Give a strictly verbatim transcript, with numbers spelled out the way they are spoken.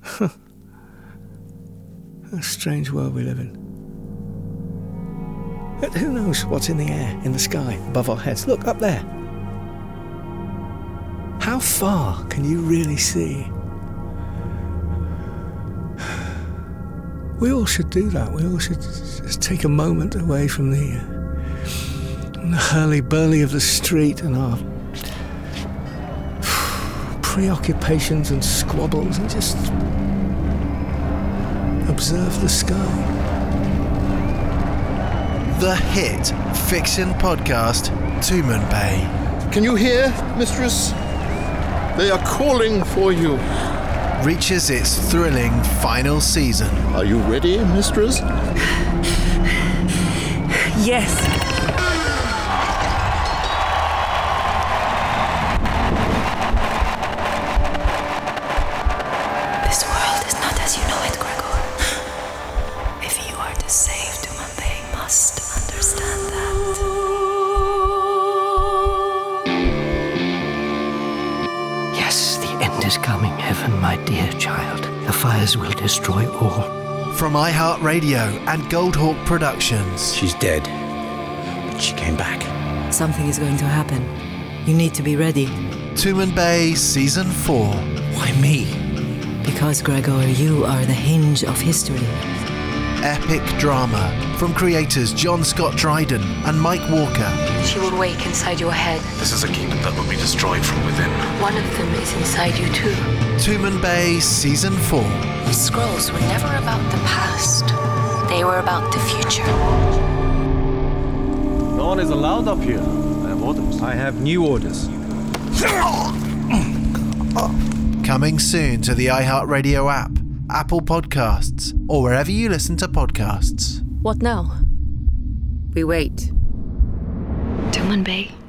A strange world we live in. But who knows what's in the air, in the sky, above our heads? Look, up there. How far can you really see? We all should do that. We all should just take a moment away from the, uh, the hurly-burly of the street and our preoccupations and squabbles and just observe the sky. The hit fiction podcast Tumanbay Can you hear, mistress? They are calling for you. reaches its thrilling final season. Are you ready, mistress? Yes. This world is not as you know it, Gregor. If you are to save Tumanbay, you must understand that. Yes, the end is coming, Heaven, my dear child. The fires will destroy all. From iHeartRadio and Goldhawk Productions. She's dead, but she came back. Something is going to happen. You need to be ready. Tumanbay Season four. Why me? Because, Gregor, you are the hinge of history. Epic drama from creators John Scott Dryden and Mike Walker. She will wake inside your head. This is a kingdom that will be destroyed from within. One of them is inside you too. Tumanbay Season four. The scrolls were never about the past. They were about the future. No one is allowed up here. I have orders. I have new orders. Coming soon to the iHeartRadio app, Apple Podcasts, or wherever you listen to podcasts. What now? We wait. Tumanbay.